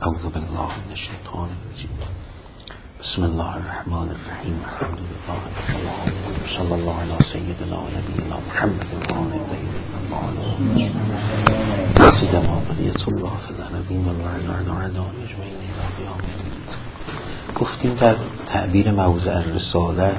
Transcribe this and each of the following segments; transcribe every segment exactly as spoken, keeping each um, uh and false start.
اعوذ بالله من الشیطان الرجیم. بسم الله الرحمن الرحیم. الحمد لله رب العالمین. صلی الله علی سیدنا و نبینا محمد و آله الطاهرین المعصومین. سیدنا بقیت الله فی الارضین و الله اجمعین الی قیام الدین. گفتیم در تعبیر موضع الرساله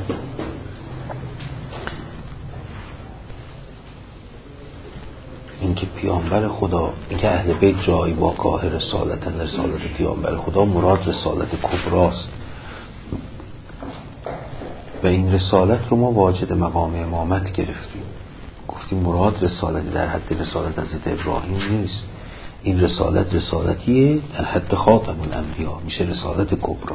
اینکه پیامبر خدا، اینکه اهل بیت جای واقع رسالتن، رسالت پیامبر خدا مراد رسالت کبراست و این رسالت رو ما واجد مقام امامت گرفتیم. گفتیم مراد رسالت در حد رسالت حضرت ابراهیم نیست، این رسالت رسالتیه در حد خاتم الانبیا، میشه رسالت کبرا.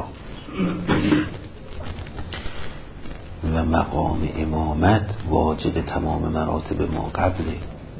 و مقام امامت واجد تمام مراتب ما قبله.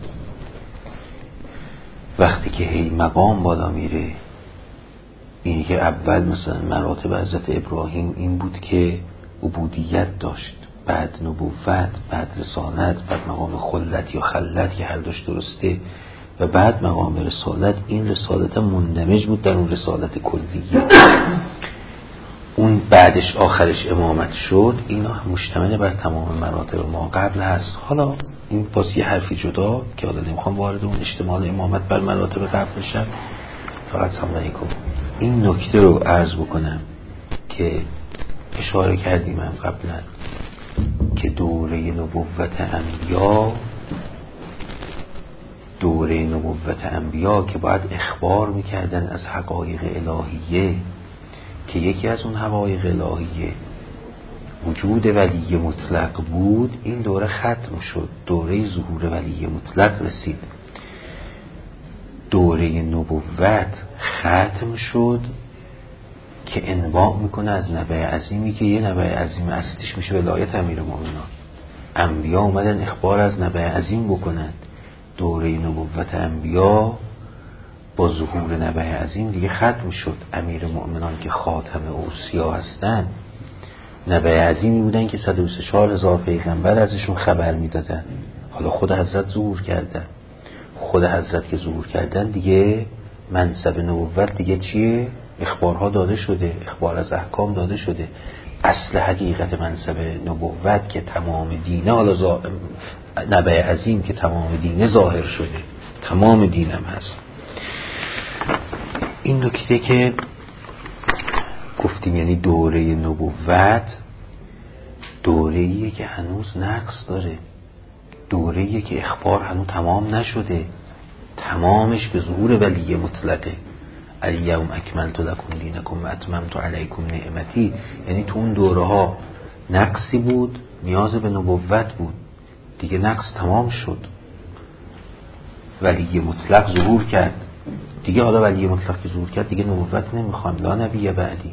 وقتی که هی مقام بالا میره، اینی که اول مثلا مراتب حضرت ابراهیم این بود که عبودیت داشت، بعد نبوت، بعد رسالت، بعد مقام خلت یا خلت که هر دوش درسته، و بعد مقام رسالت. این رسالت مندمج بود در اون رسالت کلیه. اون بعدش آخرش امامت شد. اینا مشتمل بر تمام مراتب ما قبل هست. حالا این باز یه حرفی جدا که حالا نمیخوام وارد اون اشتمال امامت بر مراتب قبل بشم. فقط سمدنی کنم این نکته رو عرض بکنم که اشاره کردیم هم قبلا که دوره نبوت انبیا، دوره نبوت انبیا که باید اخبار میکردن از حقایق الهیه، که یکی از اون حقایق الهیه وجود ولی مطلق بود، این دوره ختم شد، دوره ظهور ولی مطلق رسید. دوره نبوت ختم شد که انواع میکنه از نبی عظیمی که یه نبی عظیم اصلیش میشه ولایت امیرالمومنین. انبیا اومدن اخبار از نبی عظیم بکنند. دوره نبوت انبیا با ظهور نبی عظیم دیگه ختم شد. امیرالمومنین که خاتم اوصیا هستن، نبی عظیمی بودن که صد و بیست و چهار هزار پیغمبر ازشون خبر میدادن. حالا خود حضرت ظهور کردن. خود حضرت که ظهور کردن دیگه منصب نبوت دیگه چیه؟ اخبارها داده شده، اخبار از احکام داده شده. اصل حقیقت منصب نبوت که تمام دینه، حالا زا... نبی عظیم که تمام دینه ظاهر شده، تمام دینم هست. این نکته که گفتیم یعنی دوره نبوت دوره‌ایه که هنوز نقص داره، دوره‌ایه که اخبار هنوز تمام نشده، تمامش به ظهور ولی مطلقه. الیوم اکملت لکم دینکم و اتممت علیکم نعمتی. یعنی تو اون دوره ها نقصی بود، نیاز به نبوت بود، دیگه نقص تمام شد، ولی مطلق ظهور کرد دیگه. حالا ولی مطلق که ظهور کرد دیگه نبوت نمیخوام، لا نبی بعدی.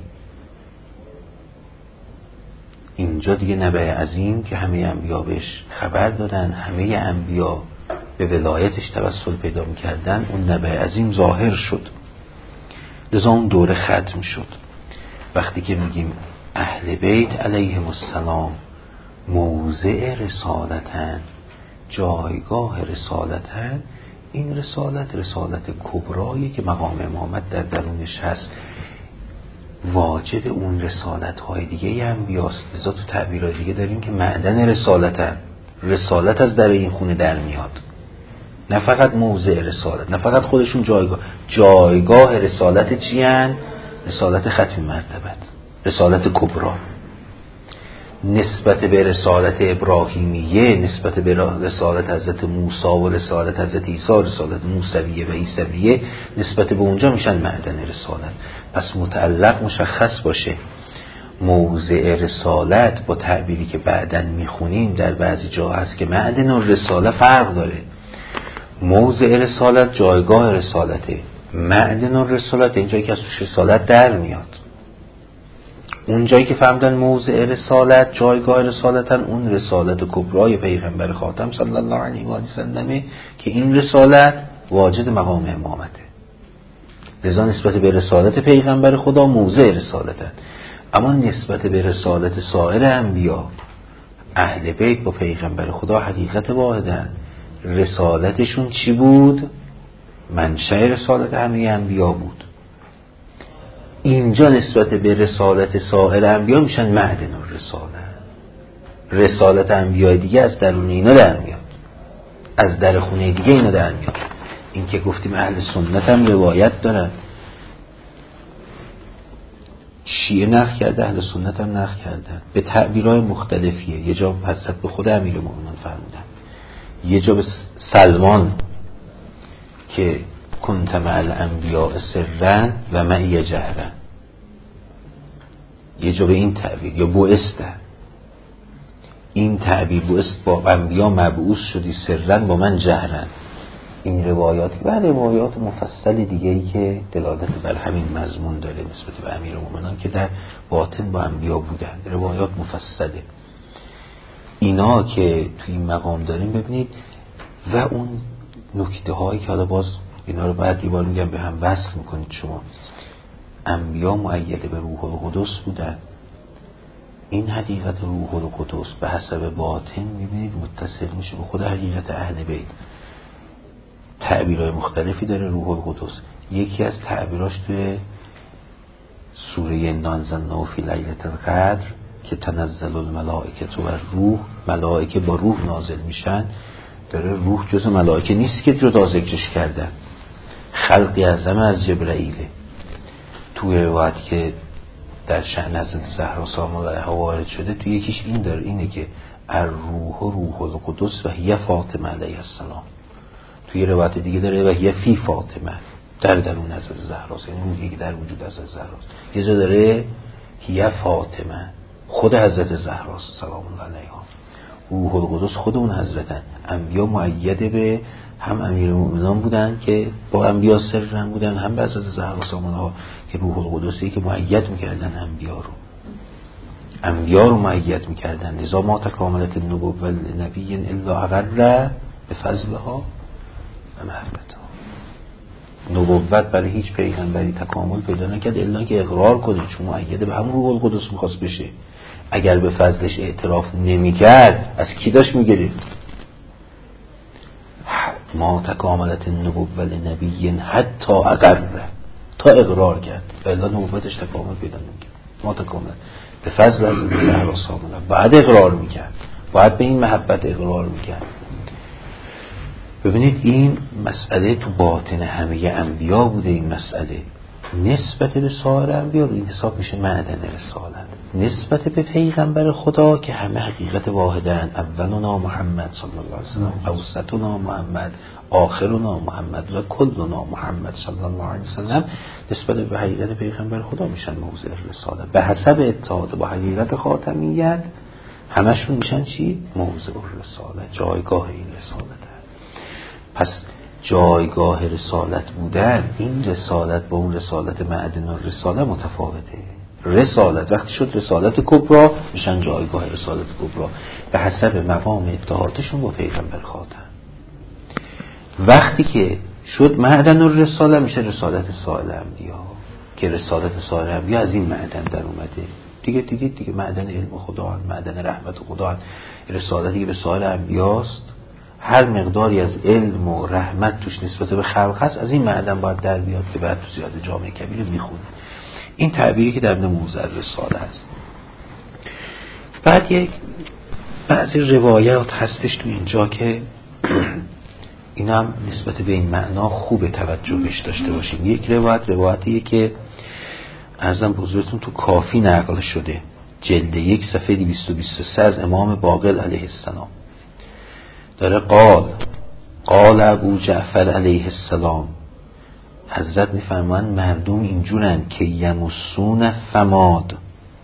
اینجا دیگه نبی عظیم که همه انبیا بهش خبر دادن، همه انبیا به ولایتش توسل پیدا میکردن، اون نبی عظیم ظاهر شد، لذا اون دوره ختم شد. وقتی که میگیم اهل بیت علیهم السلام موضع رسالتن، جایگاه رسالتن، این رسالت رسالت کبرایی که مقام امامت در درونش هست، واجد اون رسالت های دیگه هم بیاست. لذا تو تعبیرهای دیگه داریم که معدن رسالتن، رسالت از در این خونه در میاد، نه فقط موضع رسالت، نه فقط خودشون جایگاه. جایگاه رسالت چی هن؟ رسالت ختم مرتبت، رسالت کبرا. نسبت به رسالت ابراهیمیه، نسبت به رسالت حضرت موسی و رسالت حضرت عیسی، رسالت موسویه و عیسویه، نسبت به اونجا میشن معدن رسالت. پس متعلق مشخص باشه. موضع رسالت با تعبیری که بعدن میخونیم در بعضی جا هست که معدن و رساله فرق داره. موضع رسالت جایگاه رسالته، معدن و رسالت اینجایی که از توش رسالت در میاد. اون جایی که فهمدن موضع رسالت جایگاه رسالتن، اون رسالت کبرای پیغمبر خاتم صلی الله علیه و سلمه که این رسالت واجد مقام امامته. لذا نسبت به رسالت پیغمبر خدا موضع رسالتن. اما نسبت به رسالت سایر انبیا، اهل بیت با پیغمبر خدا حقیقت واحدن. رسالتشون چی بود؟ منشأ رسالت همه انبیا بود. اینجا نسبت به رسالت سایر انبیا میشن معدن الرساله. رسالت انبیاء دیگه از درون اینا در میاد، از در خونه دیگه اینا در میاد. این که گفتیم اهل سنت هم روایت دارن، شیعه نقل کرده، اهل سنت هم نقل کردن به تعبیرهای مختلفیه. یه جا حضرت به خود امیرالمومنین فرمودن، یه جا به سلمان که کنت مع الانبیاء سرا و معی جهرا، یه جا به این تعبیر. یا بعثت، این تعبیر بعثت با انبیا مبعوث شدی سرا با من جهرا. این روایات و روایات مفصل دیگه ای که دلالت بر همین مضمون داره نسبت به امیرالمومنین که در باطن با انبیا بودن. روایات مفصله. اینا که توی این مقام داریم ببینید و اون نکته هایی که حالا باز اینا رو بعد یه بار میگم به هم وصل میکنید شما. انبیا مؤید به روح القدس بودن. این حقیقت روح القدس به حسب باطن میبینید متصل میشه به خود حقیقت اهل بیت. تعبیرهای مختلفی داره روح القدس. یکی از تعبیراش توی سوره نانزلنا فی لیلة القدر که تنزل الملائکه و روح، ملائکه با روح نازل میشن، داره روح جز ملائکه نیست که جدا ذکرش کردن، خلقی اعظم از جبرائیله. توی روایتی که در شأن حضرت زهرا سلام الله علیها وارد شده توی یکیش این داره، اینه که الروح روح القدس و هی فاطمه علیها السلام. توی روایت دیگه داره و هی فی فاطمه، در درون حضرت زهراست، یعنی روحی که در وجود حضرت زهراست. یه جا داره هی فاطمه، خود حضرت زهراست سلام الله علیها. روح القدس خود اون حضرتن. انبیا مؤید به هم امیرالمومنین بودن که با انبیا سرن بودن، هم به حضرت زهرا سلام الله که روح القدسی که مؤید میکردن انبیا رو انبیا رو مؤید میکردن. لذا ما تکاملت النبوة لنبی الا اقر به فضلها و محبتها. نبوت برای هیچ پیغمبری تکامل پیدا نکرد الا که اقرار کنه، چون مؤید به هم روح القدس میخواست بشه. اگر به فضلش اعتراف نمیکرد از کی داشت میگرفت؟ ما تکاملت النبوة لنبی حتی اقر، تا اقرار کرد الا نبوتش تکامل پیدا نمیکرد. ما تکاملت به فضل از زهرا سلام الله، بعد اقرار میکرد، باید به این محبت اقرار میکرد. ببینید این مسئله تو باطن همه انبیا بوده. این مسئله نسبت به سایر انبیا رو این حساب میشه معدن رسالت. نسبت به پیغمبر خدا که همه حقیقت واحدن، اولنا محمد صلی الله علیه وسلم، اوسطنا محمد، آخرنا محمد و کلنا محمد صلی الله علیه وسلم، نسبت به حقیقت پیغمبر خدا میشن موضع رسالت. به حسب اتحاد با حقیقت خاتمیت همشون میشن چی؟ موضع رسالت، جایگاه این رسالت. پس جایگاه رسالت بودن، این رسالت با اون رسالت معدن الرساله متفاوته. رسالت وقتی شد رسالت کبرا میشن جایگاه رسالت کبرا به حسب مقام اتحادشون با پیغمبر خاتم. وقتی که شد معدن الرساله میشه رسالت سایر انبیا که رسالت سایر انبیا از این معدن در اومده دیگه. دیگه دیگه معدن علم خدا، معدن رحمت خدا، رسالتی به سایر انبیاست. هر مقداری از علم و رحمت توش نسبت به خلق هست از این معدن باید در بیاد که بعد تو زیاد جامعه کبیر میخونه. این تعبیری که در موضع رساله هست. بعد یک بعضی روایات هستش تو اینجا که این هم نسبت به این معنا خوب توجه بهش داشته باشیم. یک روایت روایتیه که عرضم به حضورتون تو کافی نقل شده، جلد یک صفحه دویست و بیست و سه از امام باقر علیه السلام داره قال قال ابو جعفر علیه السلام، حضرت میفرمان مردم اینجورن که یمسون فماد،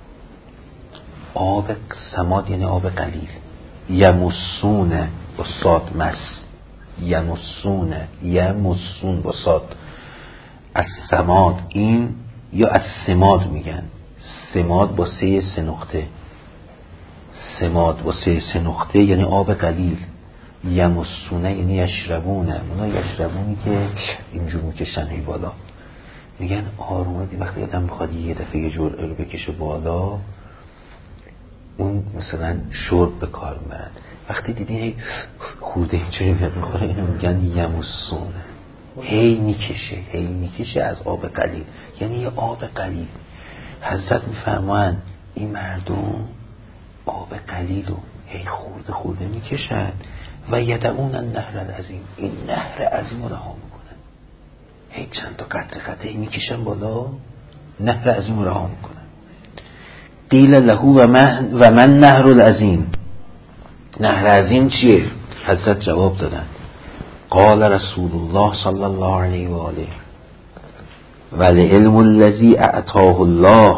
آب سماد یعنی آب قلیل، یمسون با صاد مس، یمسون یمسون با صاد از سماد، این یا از سماد میگن، سماد با سه سه نقطه، سماد با سه سه نقطه یعنی آب قلیل. یمسونه یعنی یشربونه، اونا یشربونی که اینجور میکشن هی بالا، میگن آرومه. وقتی آدم بخواد یه دفعه یه جرعه رو بکشه بالا، اون مثلا شرب به کار میبرن. وقتی دیدی هی خورده اینجوری میاد میخوره، اینو میگن یمسونه. هی میکشه هی میکشه از آب قلیل، یعنی یه آب قلیل. حضرت میفرمان این مردم آب قلیل رو هی خورده خورده میکشن و یدعون النهر العظیم، این نهر عظیم رو رها میکنن. هی چند تا قطره قطره میکشن بالا، نهر عظیم رو رها میکنن. قیل له و من و من نهر العظیم، نهر عظیم چیه؟ حضرت جواب دادن قال رسول الله صلی الله علیه و آله والعلم الذی اعطاه الله،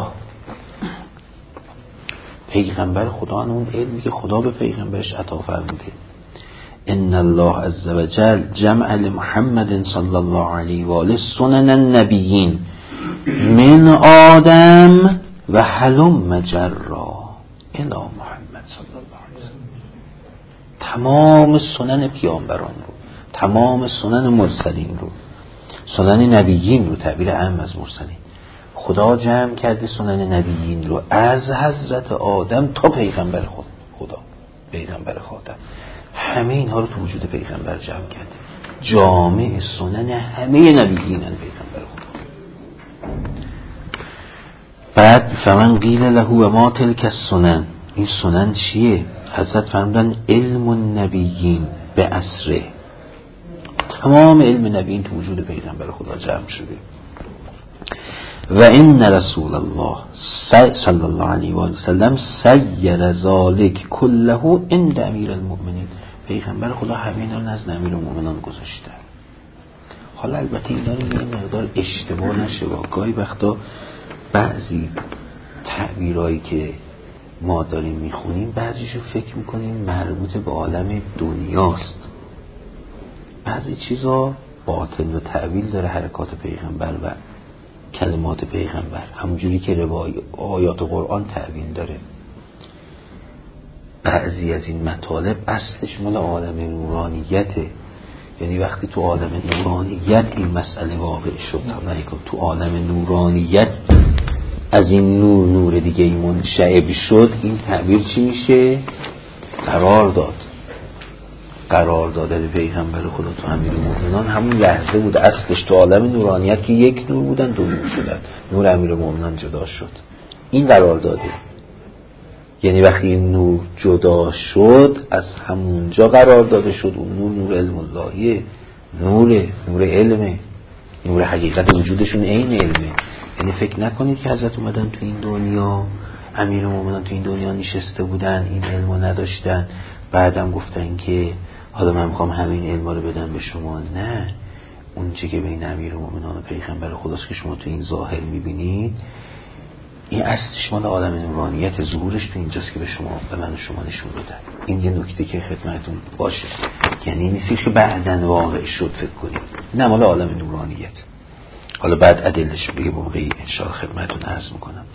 پیغمبر خدا اون علمی که خدا به پیغمبرش عطا فرموده. ان الله عز وجل جمع لمحمد صلی الله علیه و آله سنن النبیین من آدم و حلم جرا الی محمد صلی الله علیه و سلم. تمام سنن پیامبران رو، تمام سنن مرسلین رو، سنن نبیین رو، تعبیر عام از مرسلین، خدا جمع کرده سنن نبیین رو از حضرت آدم تا پیغمبر خود خدا، پیغمبر خاتم، همه اینها رو تو وجود پیغمبر جمع کرده. جامع سنن همه نبیینن پیغمبر خدا. بعد فمن قیل له و ما تلک السنن، این سنن چیه؟ حضرت فرمودن علم النبیین به اسره، تمام علم نبیین تو وجود پیغمبر خدا جمع شده. و ان رسول الله صلی الله علیه و آله وسلم سیر ذلک كله عند امیر المؤمنین، پیغمبر خدا همه اینا رو نزد امیر المؤمنان گذاشته. حالا البته اینا رو یه مقدار اشتباه نشه، گاهی وقتا بعضی تعبیرایی که ما داریم میخونیم بعضیشو فکر میکنیم مربوط به عالم دنیاست، بعضی چیزا باطن و تعویل داره، حرکات پیغمبر و کلمات پیغمبر، همونجوری که روای آیات قرآن تعویل داره. بعضی از این مطالب اصلش مال عالم نورانیته، یعنی وقتی تو عالم نورانیت این مسئله واقع شد، تو عالم نورانیت از این نور نور دیگه ای منشعب شد، این تعبیر چی میشه؟ قرار داد. قرار داده به پیغمبر خدا تو امیرالمومنین همون لحظه بود. اصلش تو عالم نورانیت که یک نور بودن دو نور شدن، نور امیرالمومنین جدا شد، این قرار داده. یعنی وقتی این نور جدا شد از همونجا قرار داده شد اون نور، نور علم اللهیه، نور نور علمه، نور حقیقت وجودشون عین علمه. یعنی فکر نکنید که حضرت اومدن تو این دنیا، امیرالمومنین تو این دنیا نشسته بودن این علمو نداشتن بعدم گفتن که حالا من میخوام همین علما رو بدم به شما. نه، اون چه که بین امیرالمومنین و پیغمبر خداست که شما تو این ظاهر میبینید، این اصلش مال عالم نورانیت، ظهورش تو اینجاست که به شما به من و شما نشون بدن. این یه نکته که خدمتتون باشه، یعنی نیست که بعدن واقع شد فکر کنید، نه، مال عالم نورانیت. حالا بعد ادلش بگه موقعی انشاءالله خدمتتون عرض میکنم.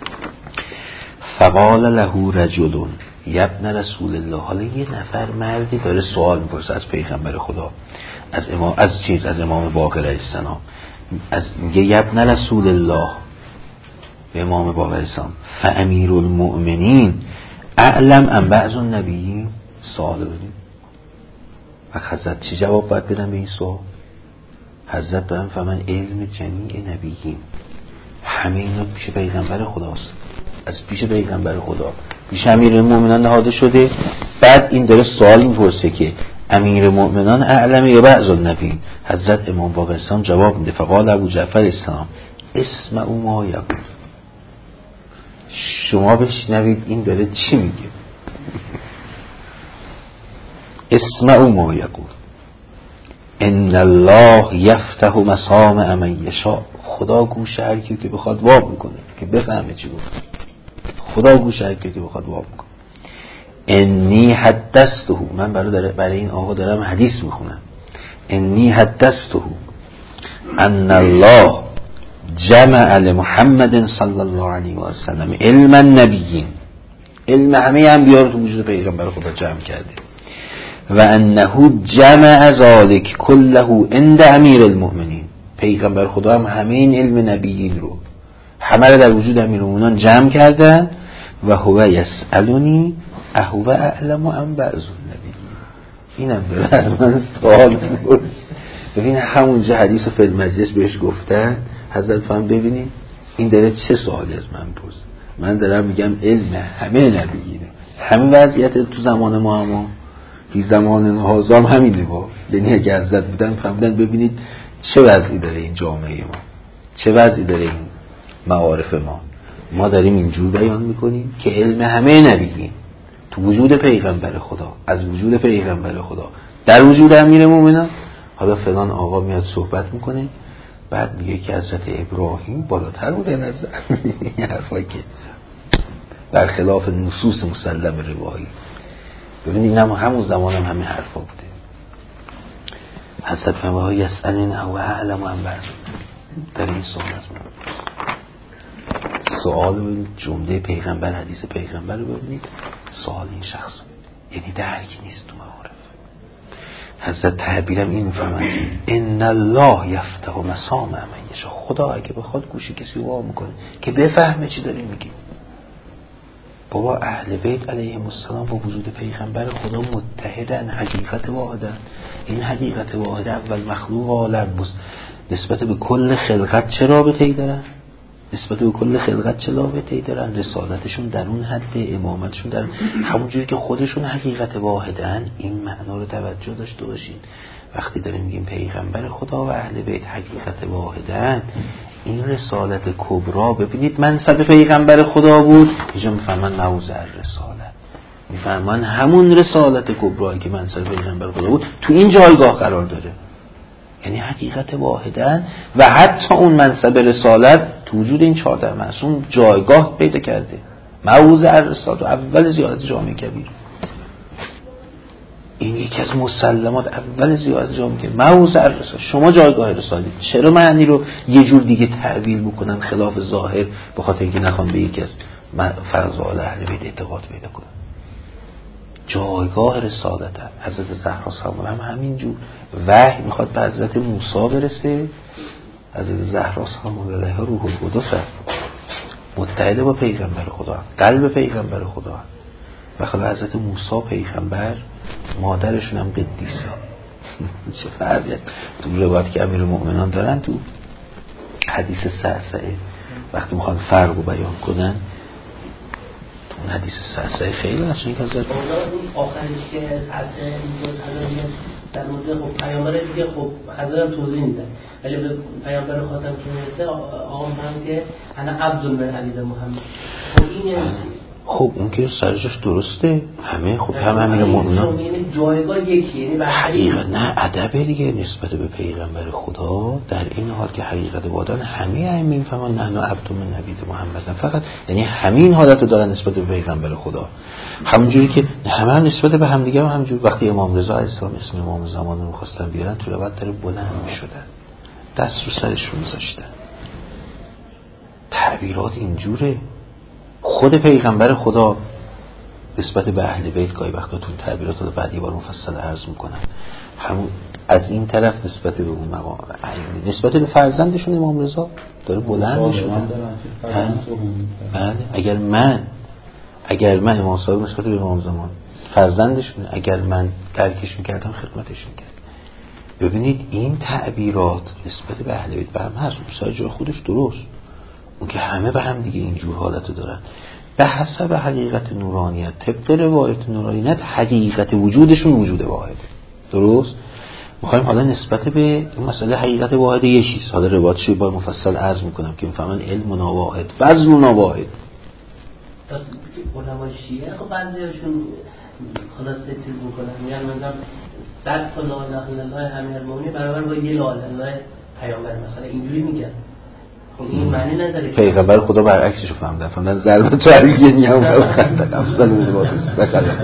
فقال له رجل یبن رسول الله، حالا یه نفر مردی داره سوال میپرسه از پیغمبر خدا، از امام از چیز از امام باقر علیه السلام، از میگه یبن رسول الله به امام باقر علیه السلام، فامیر المؤمنین اعلم ام بعض النبیین، سوال بدیم و حضرت چی جواب باید بدن به این سوال؟ حضرت دارن فمن علم جمیع نبیین، همه اینا پیش پیغمبر خداست، از پیش پیغمبر خدا پیش امیر المؤمنان نهاده شده. بعد این داره سوال میپرسه که امیر المؤمنان اعلم یا بعض النبیین. حضرت امام باقر اسلام جواب میده فقال ابو جعفر اسلام اسمعوا ما یقول، شما بشنوید این داره چی میگه. اسمعوا ما یقول ان الله یفتح مسامع من یشاء، خدا گوش هر کی که بخواد وا میکنه که بفهمه چی گفت. خدا گوش هر کی که بخواد وا میکنه. انی حدثته، من برای برای این آقا دارم حدیث میخونم. انی حدثته ان الله جمع لمحمد صلی الله علیه و سلم علم النبیین، علم همه انبیا رو تو وجود پیغمبر خدا جمع کرده. و انه جمع ذلک كله عند امیر المؤمنین، پیغمبر خدا هم همه این علم نبیین رو همه رو در وجود امیرالمؤمنین جمع کردن. و هو یسألونی اهو اعلم ام بعض النبیین، اینم داره از من سوال می‌پرسه ببین همونجا حدیث فی المجلس بهش گفتن، حضرت فهم ببینید این داره چه سوالی از من پرس. من دارم میگم علم همه نبیگیره، همین وضعیت تو زمان ما، اما فی زمان هازام همینه. با یعنی اگه حضرت بودن فهمیدن ببینید چه وضعی داره این جامعه ما، چه وضعی داره این معارف ما. ما داریم اینجور بیان میکنیم که علم همه نبیگیم تو وجود پیغمبر خدا، از وجود پیغمبر خدا در وجود امیر مومنان. حالا فلان آقا میاد صحبت میکنه، بعد میگه که حضرت ابراهیم بالاتر بوده نظر این حرفایی که برخلاف نصوص مسلم روایی. ببینید هم همون زمان هم همه حرفا بوده. حضرت فهمه یسألین او اعلم و انبعض در این سوال از من سوال و جمله پیغمبر، حدیث پیغمبر رو ببینید، سوال این شخص یعنی درک نیست تو معارف. حضرت تعبیرم این فرمایند ان الله یفتح مسامع من یشاء. خدا اگه بخواد گوشی کسی وا میکنه که بفهمه چی داریم میگیم. بابا اهل بیت علیهم السلام با وجود پیغمبر خدا متحدن، حقیقت واحدن. این حقیقت واحد اول مخلوق عالم بود، نسبت به کل خلقت چه رابطه‌ای دارن؟ نسبت به کل خلقت چه رابطه‌ای دارن؟ رسالتشون در اون حد، امامتشون در همونجوری که خودشون حقیقت واحدن. این معنا رو توجه داشته باشین. وقتی داریم میگیم پیغمبر خدا و اهل بیت حقیقت واحدن، این رسالت کبرا، ببینید منصب پیغمبر خدا بود، اینجا میفهمن موضع رسالت، میفهمن همون رسالت کبرایی که منصب پیغمبر خدا بود تو این جایگاه قرار داره، یعنی حقیقت واحدن. و حتی اون منصب رسالت تو وجود این چهارده معصوم جایگاه پیدا کرده، موضع رسالت و اول زیارت جامعه کبیر. این یکی از مسلمات اول زیارت جامعه کبیر، موضع رسالت. شما جایگاه رسالت چرا معنی رو یه جور دیگه تعبیر بکنن خلاف ظاهر، به خاطر اینکه نخوان به یکی از فضائل اهل بیت اعتقاد پیدا کنن؟ جایگاه رسالت هم حضرت زهرا سلام هم همینجور. وحی میخواد به حضرت موسی برسه، حضرت زهرا سلام علیها روح القدس متحده با پیغمبر خدا، قلب پیغمبر خدا. و خلا حضرت موسی پیغمبر، مادرشون هم قدیسه. چه فرقی تو روایت که امیر المؤمنان دارن تو حدیث سعسعه وقتی میخوان فرق رو بیان کنن، اون حدیث سعسعه خیلی نشون که حضرت آخرش که سعسعه اینجا در مورد خب پیامبر دیگه خب حضرت توضیح میدن، ولی به پیامبر خاتم که میرسه آقا میگن که انا عبد من عبید محمد. خب این یعنی خب اون که سرجاش درسته، همه خب هم امیر المؤمنان یعنی جایگاه یکی، یعنی حقیقت نه ادب دیگه نسبت به پیغمبر خدا. در این حال که حقیقت وادن همه ائمه میفهمن نحن عبد من عبید محمد، فقط یعنی همین حالت دارن نسبت به پیغمبر خدا، همونجوری که همه هم نسبت به هم دیگه هم همونجوری. وقتی امام رضا علیه السلام اسم امام زمان رو می‌خواستن بیارن، تو روایت داره بلند می‌شدن، دست رو سرشون می‌ذاشتن. تعبیرات اینجوره. خود پیغمبر خدا نسبت به اهل بیت گاهی وقتا تو تعبیرات رو بعد یه بار مفصل عرض میکنم، همون از این طرف نسبت به اون مقام، نسبت به فرزندشون امام رضا داره بلند میشه. بله اگر من اگر من امام صاحب نسبت به امام زمان فرزندشون، اگر من درکش میکردم خدمتش میکرد. ببینید این تعبیرات نسبت به اهل بیت برم هست سر جای خودش درست، اون که همه به هم دیگه اینجور حالتو دارن به حسب حقیقت نورانیت، طبق روایت نورانیت حقیقت وجودشون وجود واحده. درست؟ میخوایم حالا نسبت به این مسئله حقیقت واحد یه چیز، حالا روایتشو با مفصل عرض میکنم که میفهمن علم ناواحد، وزن ناواحد. پس علمای شیعه خب بعضیاشون خلاصه چیز میکنن، میگن مثلا صد تا لا اله الا الله امیر المؤمنین برابر با یه لا اله الا الله پیامبر، مثلا اینجوری میگن. این معنی نداره که پیغمبر خدا برعکسش رو فهمیدن، فهمیدن ضربت جریه نیام و خندق افضل موضوعات استقلال.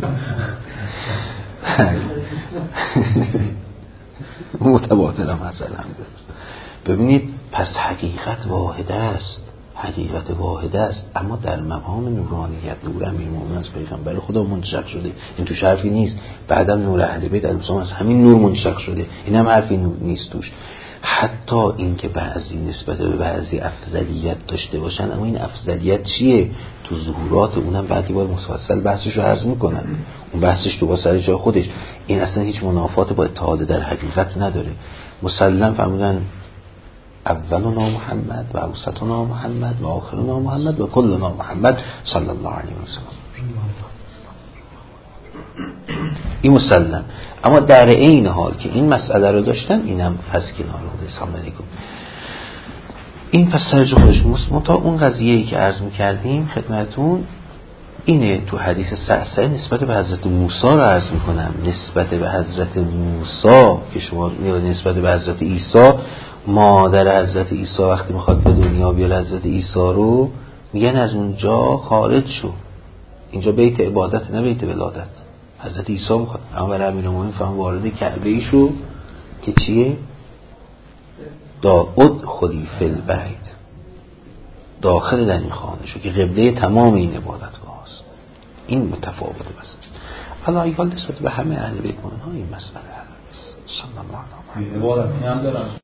متبادل هم حسن هم داره. ببینید پس حقیقت واحده است، حقیقت واحده است، اما در مقام نورانیت نور امیر مومنین از پیغمبر خدا منشق شده. این تو حرفی نیست، بعدم نور اهل بیت از همین نور منشق شده، این هم حرفی نیست توش. حتی اینکه بعضی نسبت به بعضی افضلیت داشته باشن، اما این افضلیت چیه؟ تو ظهورات اونم بعدی بار مفصل بحثش رو عرض میکنن، اون بحثش تو با سر جای خودش. این اصلا هیچ منافات با اتحاد در حقیقت نداره. مسلم فرمودن اولنا محمد و اوسطنا محمد و آخرنا محمد و کلنا محمد صلی الله علیه و سلم. این مسلم. اما در این حال که این مسئله رو داشتن، اینم پس کنار بوده. سلام علیکم. این پس سرج خودش متا اون قضیه‌ای که عرض می‌کردیم خدمتون اینه. تو حدیث سعسعه نسبت به حضرت موسی رو عرض می‌کنم، نسبت به حضرت موسی که شما نسبت به حضرت عیسی، مادر حضرت عیسی وقتی میخواد به دنیا بیاره حضرت عیسی رو، میگن از اونجا خارج شو. اینجا بیت عبادت نه بیت ولادت. حضرت عیسی میخواد، اما برای امیرالمومنین فهم وارد کعبه ای شو که چیه؟ داود خودی فی البیت، داخل در این خانه شو که قبله تمام این عبادتگاه است. این متفاوته. بس حالا ایال نسبت به همه اهل بیت مومنین ها این مسئله هست. صلی الله علیه و آله. عبادتی هم دارن.